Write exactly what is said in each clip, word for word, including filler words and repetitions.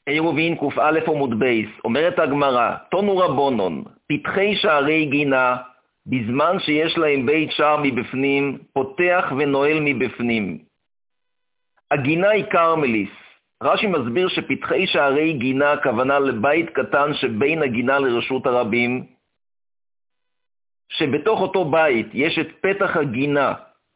עירובין ק"א עמוד בייס, אומרת הגמרא, תונו רבונון, פתחי שערי גינה, בזמן שיש להם בית שער מבפנים, פותח ונועל מבפנים. הגינה היא קרמליס. רש"י מסביר שפתחי שערי גינה הכוונה לבית קטן שבין הגינה לרשות הרבים, שבתוך אותו בית יש את פתח הגינה.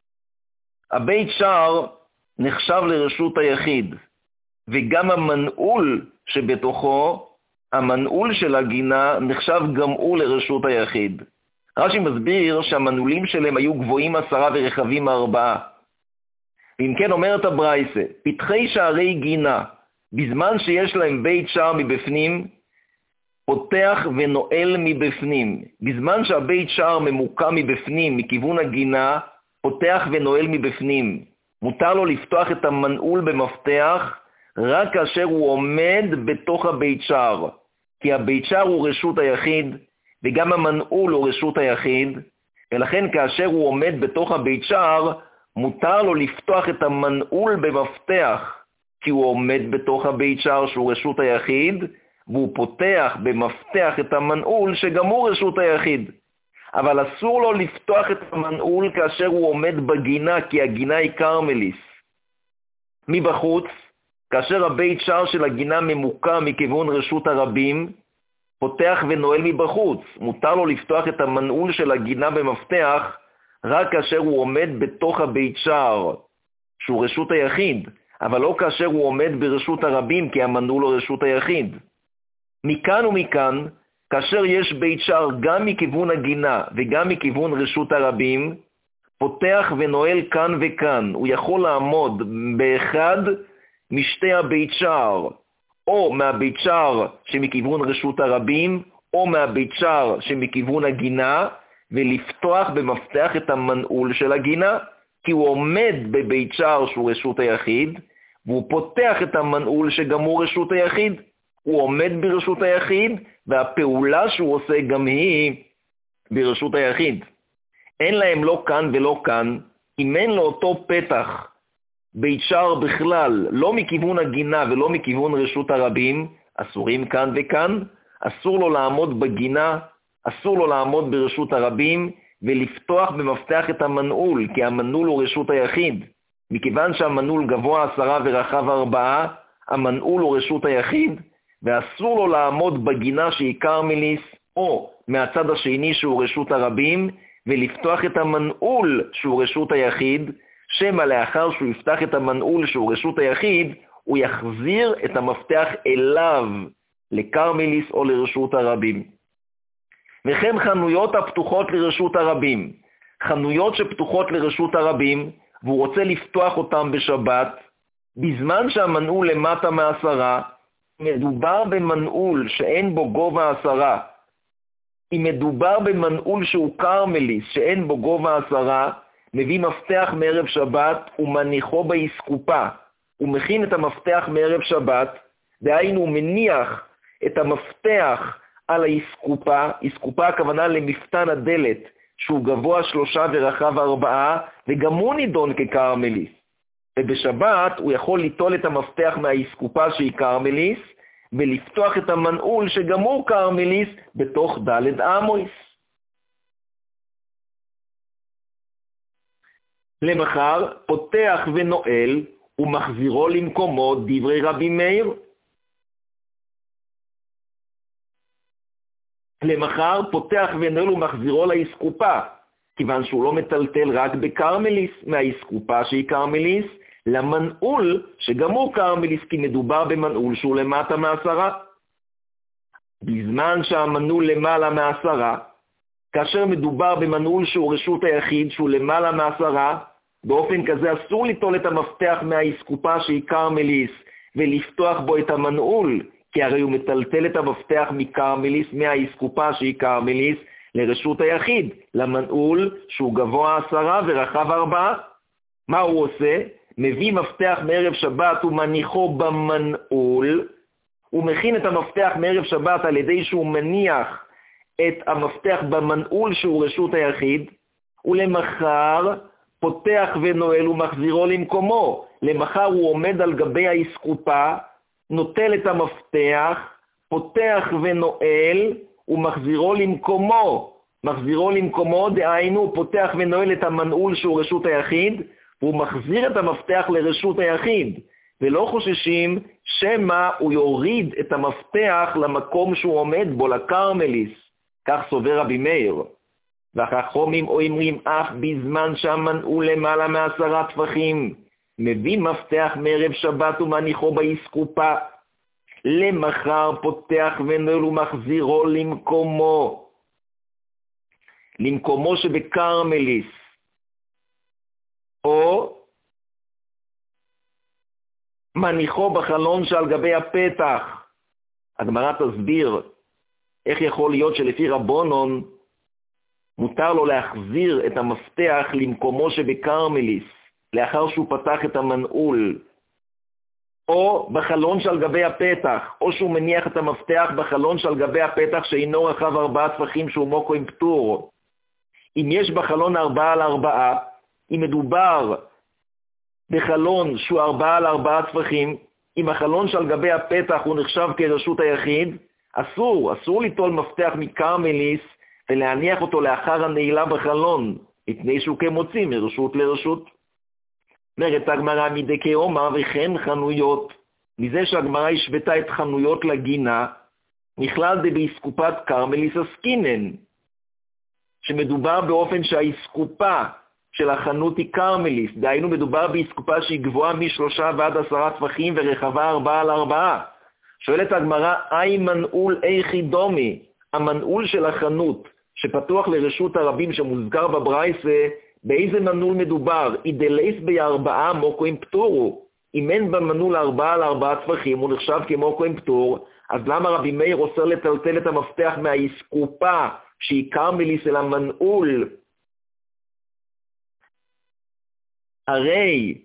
הבית שער נחשב לרשות היחיד, וגם המנעול שבתוכו, המנעול של הגינה, נחשב גם הוא לרשות היחיד. רש"י מסביר שהמנעולים שלהם היו גבוהים עשרה ורחבים ארבעה. ואם כן אומרת הברייסה, פתחי שערי גינה, בזמן שיש להם בית שער מבפנים, פותח ונועל מבפנים. בזמן שהבית שער ממוקם מבפנים, מכיוון הגינה, פותח ונועל מבפנים. מותר לו לפתוח את המנעול במפתח, רק כאשר הוא עומד בתוך הבית שער. כי הבית שער הוא רשות היחיד, וגם המנעול הוא רשות היחיד, ולכן כאשר הוא עומד בתוך הבית שער, מותר לו לפתוח את המנעול במפתח, כי הוא עומד בתוך הבית שער שהוא רשות היחיד, והוא פותח במפתח את המנעול שגם הוא רשות היחיד. אבל אסור לו לפתוח את המנעול כאשר הוא עומד בגינה, כי הגינה היא קרמליס. מבחוץ, כאשר הבית שער של הגינה ממוקם מכיוון רשות הרבים, פותח ונועל מבחוץ. מותר לו לפתוח את המנעול של הגינה במפתח, רק כאשר הוא עומד בתוך הבית שער, שהוא רשות היחיד, אבל לא כאשר הוא עומד ברשות הרבים, כי המנעול הוא רשות היחיד. מכאן ומכאן, כאשר יש בית שער גם מכיוון הגינה וגם מכיוון רשות הרבים, פותח ונועל כאן וכאן. הוא יכול לעמוד באחד משתי הבית שער, או מהבית שער שמכיוון רשות הרבים, או מהבית שער שמכיוון הגינה, ולפתוח במפתח את המנעול של הגינה, כי הוא עומד בבית שער שהוא רשות היחיד, והוא פותח את המנעול שגם הוא רשות היחיד. הוא עומד ברשות היחיד, והפעולה שהוא עושה גם היא ברשות היחיד. אין להם לא כאן ולא כאן, אם אין לו אותו פתח בית שער בכלל, לא מכיוון הגינה ולא מכיוון רשות הרבים, אסורים כאן וכאן. אסור לו לעמוד בגינה, אסור לו לעמוד ברשות הרבים, ולפתוח במפתח את המנעול, כי המנעול הוא רשות היחיד. מכיוון שהמנעול גבוה עשרה ורחב ארבעה, המנעול הוא רשות היחיד, ואסור לו לעמוד בגינה שהיא קרמליס, או מהצד השני שהוא רשות הרבים, ולפתוח את המנעול שהוא רשות היחיד, שמה לאחר שהוא יפתח את המנעול שהוא רשות היחיד, הוא יחזיר את המפתח אליו, לקרמליס או לרשות הרבים. וכן חנויות הפתוחות לרשות הרבים. חנויות שפתוחות לרשות הרבים, והוא רוצה לפתוח אותם בשבת, בזמן שהמנעול למטה מעשרה, מדובר במנעול שאין בו גובה עשרה. אם מדובר במנעול שהוא קרמליס שאין בו גובה עשרה, מביא מפתח מערב שבת ומניחו באסקופה. הוא מכין את המפתח מערב שבת, דהיינו הוא מניח את המפתח על האסקופה. אסקופה הכוונה למפתן הדלת, שהוא גבוה שלושה ורחב ארבעה, וגם הוא נידון כקרמליס. ובשבת הוא יכול ליטול את המפתח מהאסקופה שהיא קרמליס, ולפתוח את המנעול שגם הוא קרמליס בתוך דלת אמויס. למחר פותח ונועל ומחזירו למקומו, דברי רבי מאיר. למחר פותח ונועל ומחזירו לאסקופה, כיוון שהוא לא מטלטל רק בקרמליס, מהאסקופה שהיא קרמליס, למנעול שגם הוא קרמליס, כי מדובר במנעול שהוא למטה מעשרה. בזמן שהמנעול למעלה מעשרה, כאשר מדובר במנעול שהוא רשות היחיד שהוא למעלה מעשרה, באופן כזה אסור ליטול את המפתח מהאסקופה שהיא קרמליס ולפתוח בו את המנעול, כי הרי הוא מטלטל את המפתח מקרמליס, מהאסקופה שהיא קרמליס, לרשות היחיד, למנעול שהוא גבוה עשרה ורחב ארבעה. מה הוא עושה? מביא מפתח מערב שבת ומניחו במנעול. הוא מכין את המפתח מערב שבת על ידי שהוא מניח את המפתח במנעול שהוא רשות היחיד, ולמחר פותח ונועל ומחזירו למקומו. למחר הוא עומד על גבי האסקופה נוטל את המפתח, פותח ונועל, ומחזירו למקומו. מחזירו למקומו, דהיינו, פותח ונועל את המנעול שהוא רשות היחיד, והוא מחזיר את המפתח לרשות היחיד, ולא חוששים שמה הוא יוריד את המפתח למקום שהוא עומד בו, לקרמליס. כך סובר רבי מאיר. והחכמים אומרים אף בזמן שהמנעול למעלה מעשרה טפחים, מביא מפתח מערב שבת ומניחו באסקופה, למחר פותח ונועל ומחזירו למקומו, למקומו שבקרמליס, או מניחו בחלון שעל גבי הפתח. הגמרא תסביר איך יכול להיות שלפי רבונון מותר לו להחזיר את המפתח למקומו שבקרמליס, לאחר שהוא פתח את המנעול, או בחלון שעל גבי הפתח, או שהוא מניח את המפתח בחלון שעל גבי הפתח שאינו רחב ארבעה טפחים שהוא מוקו עם פטור. אם יש בחלון ארבעה על ארבעה, אם מדובר בחלון שהוא ארבעה על ארבעה טפחים, אם החלון שעל גבי הפתח הוא נחשב כרשות היחיד, אסור, אסור ליטול מפתח מקרמליס ולהניח אותו לאחר הנעילה בחלון, מפני שהוא כמוציא מרשות לרשות. אומרת הגמרא מדכי אומר וכן חנויות, מזה שהגמרא השוותה את חנויות לגינה, נכלל דבאסקופת קרמליס עסקינן, שמדובר באופן שהאסקופה של החנות היא קרמליס, דהיינו מדובר באסקופה שהיא גבוהה משלושה ועד עשרה טפחים ורחבה ארבעה על ארבעה. שואלת הגמרא, אי מנעול איכי דומי, המנעול של החנות שפתוח לרשות הרבים שמוזכר בברייסה, באיזה מנעול מדובר? אידלייס בארבעה מוקו עם פטורו. אם אין במנעול ארבעה על ארבעה טפחים, הוא נחשב כמוקו עם פטור, אז למה רבי מאיר אוסר לטלטל את המפתח מהאסקופה שהיא קרמליס אל המנעול? הרי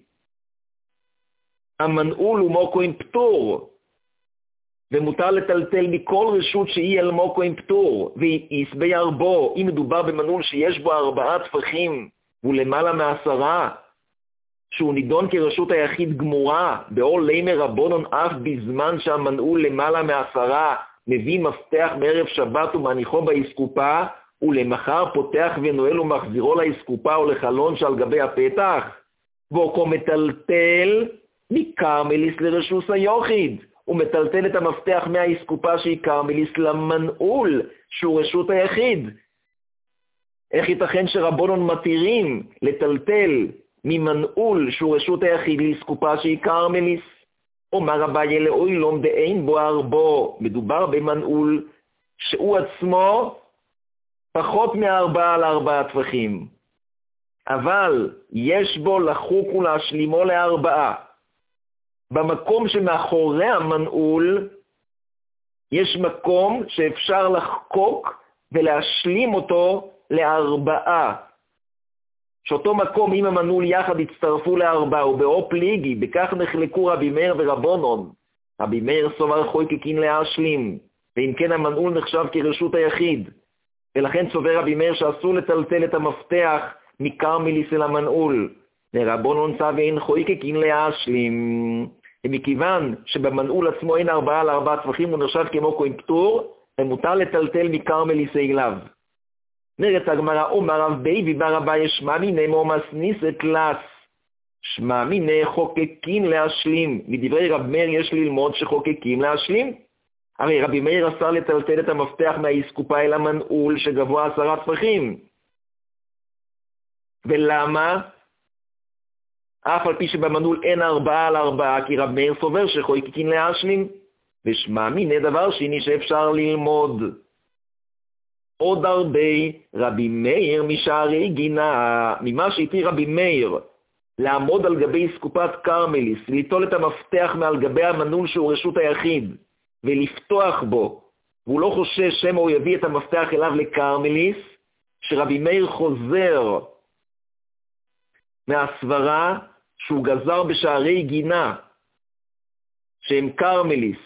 המנעול הוא מוקו עם פטור, ומותר לטלטל מכל רשות שהיא אל מוקו עם פטור, ויסבי ארבו, אם מדובר במנעול שיש בו ארבעה טפחים, והוא למעלה מעשרה, שהוא נידון כרשות היחיד גמורה, באור לימר רבונון אף בזמן שהמנעול למעלה מעשרה, מביא מפתח מערב שבת ומניחו באסקופה, ולמחר פותח ונועל ומחזירו לאסקופה או לחלון שעל גבי הפתח, ואוכו מטלטל מקרמליס לרשוס היוחיד, הוא מטלטל את המפתח מהאסקופה שהיא קרמליס למנעול שהוא רשות היחיד. איך ייתכן שרבונון מתירים לטלטל ממנעול שהוא רשות היחיד לאסקופה שהיא קרמליס? אומר רבי לאוילום דאין בו ארבו, מדובר במנעול שהוא עצמו פחות מארבעה על ארבעה טפחים, אבל יש בו לחוק ולהשלימו לארבעה. במקום שמאחורי המנעול יש מקום שאפשר לחקוק ולהשלים אותו לארבעה, שאותו מקום עם המנעול יחד הצטרפו לארבעה, ובאו פליגי, בכך נחלקו רבי מאיר ורבונון. רבי מאיר סובר חויקקין להשלים, ואם כן המנעול נחשב כרשות היחיד, ולכן סובר רבי מאיר שאסור לטלטל את המפתח מקרמליס אל המנעול. לרבונון צו אין חויקקין להשלים, ומכיוון שבמנעול עצמו אין ארבעה על ארבעה טפחים, הוא נחשב כמו כהן פטור, ומותר לטלטל מקרמליס אליו. נראית הגמרא, אומר רב בי ובר אביי שמע מיני מומס ניסת לס, שמע מיני חוקקין להשלים. מדברי רב מאיר יש ללמוד שחוקקים להשלים. הרי רבי מאיר אסר לטלטל את המפתח מהאסקופה אל המנעול שגבוה עשרה טפחים. ולמה? אף על פי שבמנעול אין ארבעה על ארבעה, כי רב מאיר סובר שחוקקים להשלים. ושמע מיני דבר שני שאפשר ללמוד. עוד הרבה רבי מאיר משערי גינה, ממה שהתיר רבי מאיר לעמוד על גבי אסקופת קרמליס, ליטול את המפתח מעל גבי המנעול שהוא רשות היחיד ולפתוח בו, והוא לא חושש שמא הוא יביא את המפתח אליו לקרמליס, שרבי מאיר חוזר מהסברה שהוא גזר בשערי גינה שהם קרמליס.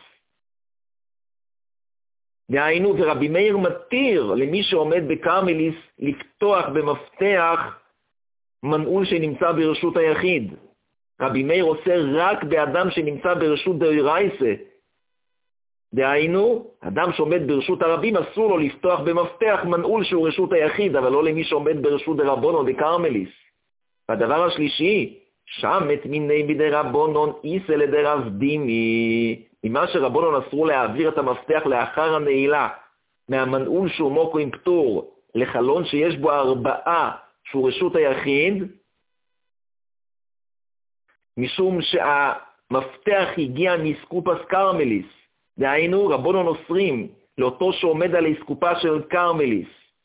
דהיינו, ורבי מאיר מתיר למי שעומד בקרמליס לפתוח במפתח מנעול שנמצא ברשות היחיד. רבי מאיר עושה רק באדם שנמצא ברשות דאורייתא. דהיינו, אדם שעומד ברשות הרבים אסור לו לפתוח במפתח מנעול שהוא רשות היחיד, אבל לא למי שעומד ברשות דרבנן דקרמליס. והדבר השלישי, שם את מיני מדרבנן איסא לדרב דימי, ממה שרבנן אסרו להעביר את המפתח לאחר הנעילה, מהמנעול שהוא מוקו עם פטור, לחלון שיש בו ארבעה שהוא רשות היחיד, משום שהמפתח הגיע מאסקופס קרמליס, דהיינו רבנן אוסרים לאותו שעומד על האסקופה של קרמליס,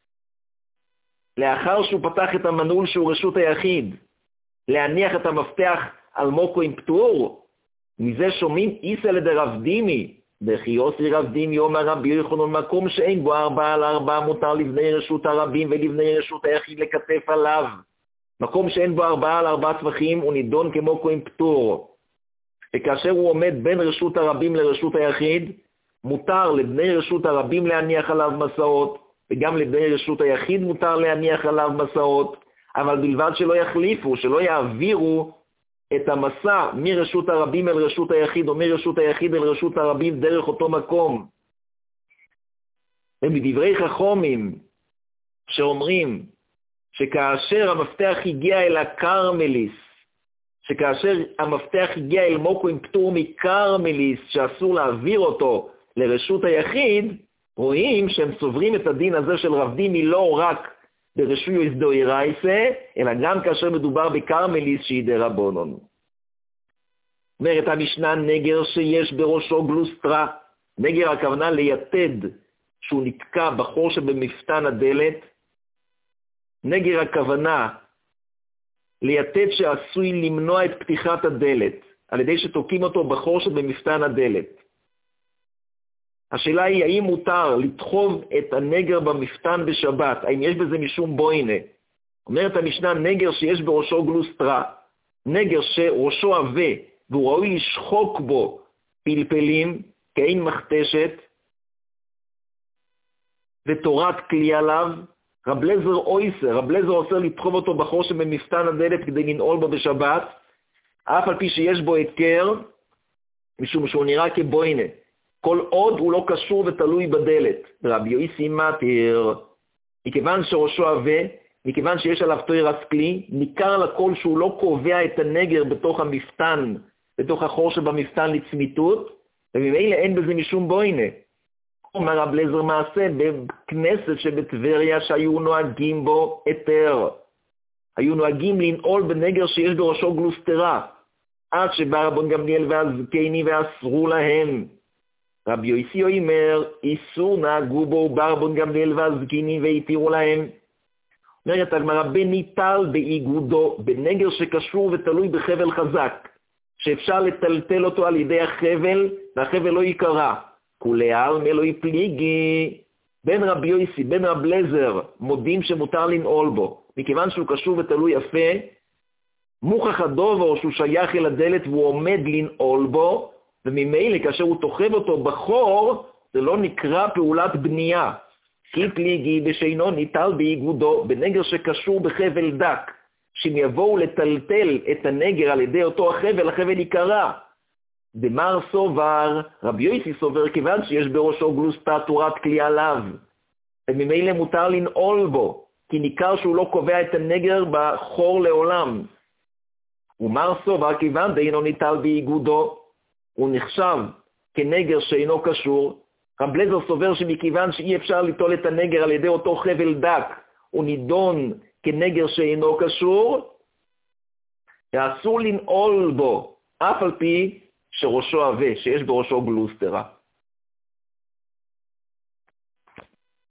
לאחר שהוא פתח את המנעול שהוא רשות היחיד, להניח את המפתח על מוקו עם פטור, מזה שומעים איסא לדרב דימי, וכי יוסי רב דימי אומר רבי יוחנן, מקום שאין בו ארבעה על ארבעה מותר לבני רשות הרבים ולבני רשות היחיד לכתף עליו. מקום שאין בו ארבעה על ארבעה טווחים הוא נידון כמוקו עם פטור. וכאשר הוא עומד בין רשות הרבים לרשות היחיד, מותר לבני רשות הרבים להניח עליו מסעות, וגם לבני רשות היחיד מותר להניח עליו מסעות, אבל בלבד שלא יחליפו, שלא יעבירו את המסע מרשות הרבים אל רשות היחיד, או מרשות היחיד אל רשות הרבים דרך אותו מקום. ובדברי חכמים שאומרים שכאשר המפתח הגיע אל הקרמליס, שכאשר המפתח הגיע אל מוקו עם פטור מקרמליס, שאסור להעביר אותו לרשות היחיד, רואים שהם סוברים את הדין הזה של רב דימי לא רק ברשויות דאורייתא, אלא גם כאשר מדובר בקרמליס שהיא דרבנן. אומרת המשנה, נגר שיש בראשו גלוסטרה, נגר הכוונה ליתד שהוא נתקע בחור שבמפתן הדלת, נגר הכוונה ליתד שעשוי למנוע את פתיחת הדלת, על ידי שתוקים אותו בחור שבמפתן הדלת. השאלה היא, האם מותר לדחוב את הנגר במפתן בשבת? האם יש בזה משום בוינה? אומרת המשנה, נגר שיש בראשו גלוסטרה, נגר שראשו עבה, והוא ראוי לשחוק בו פלפלים, כאין מכתשת, ותורת כלי עליו, רב לזר אויסר, רב לזר אוסר לדחוב אותו בחור שבמפתן הדלת כדי לנעול בו בשבת, אף על פי שיש בו היכר, משום שהוא נראה כבוינה. כל עוד הוא לא קשור ותלוי בדלת. רבי יוסי מתיר, מכיוון שראשו עבה, מכיוון שיש עליו תוירס כלי, ניכר לכל שהוא לא קובע את הנגר בתוך המפתן, בתוך החור שבמפתן לצמיתות, וממילא אין בזה משום בוינה. אומר רב לזר מעשה בכנסת שבטבריה שהיו נוהגים בו היתר. היו נוהגים לנעול בנגר שיש בראשו גלוסטרה, עד שבא רבן גמליאל והזקני ואסרו להם. רבי יוסי אומר, איסור נהגו בו ברבן גמליאל והזקני והתירו להם. אומרת הגמרא, בניטל באיגודו, בנגר שקשור ותלוי בחבל חזק, שאפשר לטלטל אותו על ידי החבל, והחבל לא יקרה. כולי העלמא לא יפליגי. בין רבי יוסי, בין רב לזר, מודים שמותר לנעול בו, מכיוון שהוא קשור ותלוי יפה, מוכח הדובר שהוא שייך אל הדלת והוא עומד לנעול בו, וממילא כאשר הוא תוחב אותו בחור, זה לא נקרא פעולת בנייה. כי פליגי בשאינו ניטל באיגודו, בנגר שקשור בחבל דק, שאם יבואו לטלטל את הנגר על ידי אותו החבל, החבל יקרה. דמר סובר, רבי יוסי סובר, כיוון שיש בראשו גלוסטה תורת כלי עליו, וממילא מותר לנעול בו, כי ניכר שהוא לא קובע את הנגר בחור לעולם. ומר סובר, כיוון דאינו ניטל באיגודו, הוא נחשב כנגר שאינו קשור. רב לזר סובר שמכיוון שאי אפשר ליטול את הנגר על ידי אותו חבל דק, הוא נידון כנגר שאינו קשור, ואסור לנעול בו, אף על פי שראשו עבה, שיש בראשו גלוסטרה.